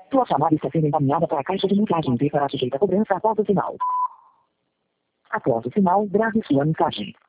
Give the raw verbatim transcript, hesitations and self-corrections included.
Sua chamada está sendo encaminhada para a caixa de mensagens e será sujeita a cobrança após o sinal. Após o sinal, grave sua mensagem.